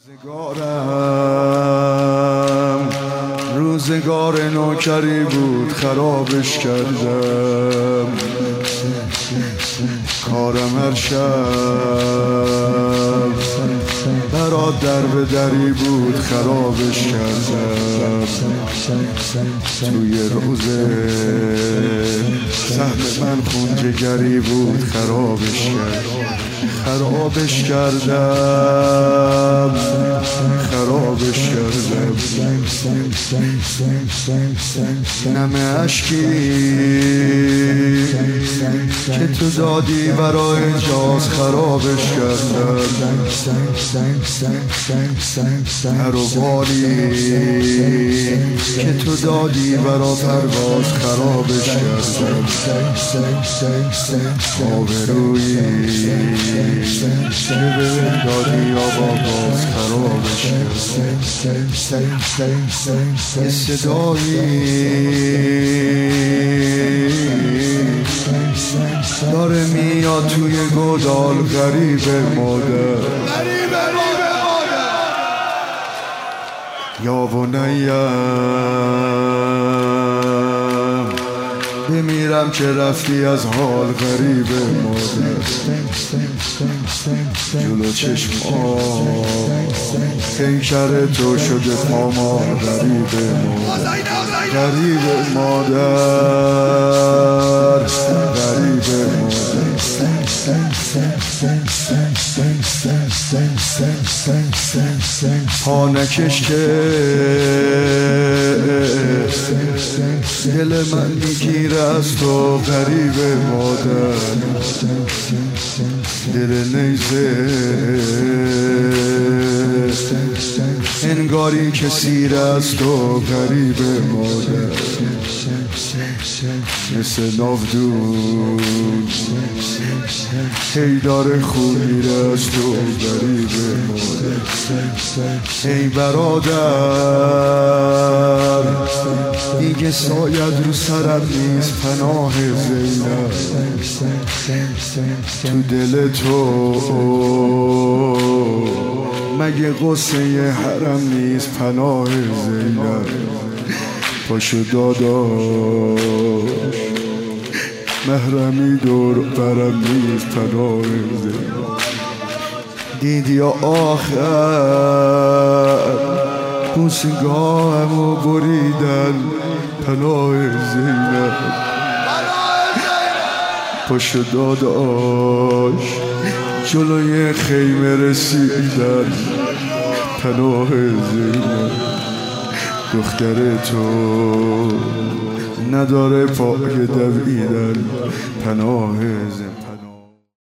روزگار نوکری بود خرابش کردم. کارم هر شب برات در به دری بود خرابش کردم. توی روزه سهم من خون جگری بود خرابش کردم. نم اشکی که تو دادی برای جاز خرابش کردم. هر و بالی که تو دادی برای پرواز خرابش کردم. آبرویی که دادی آواز خرابش کردم. صدایی داره میاد توی گودال غریب مادر. یا بنیم بمیرم که رفتی از حال غریب مادر. جلو چشمام پیکر تو شده پامال غریب مادر. پا نکش که دل من میگیره از تو غریب مادر. دل نیزه انگاری که سیر از تو غریب مادر. مثل نافدون هی داره خون میره از تو غریب مادر. ای برادر دیگه سایت رو سرم نیست پناه زینب. تو دل تو مگه قصه حرم نیست پناه زینب. پاشو داداش محرمی دور برم نیست پناه زینب. دیدی آخر بوسگاهمو بریدن پناه زینب. پاشو داداش جلوی خیمه رسیدن پناه زینب. دختر تو نداره پای دویدن پناه زینب.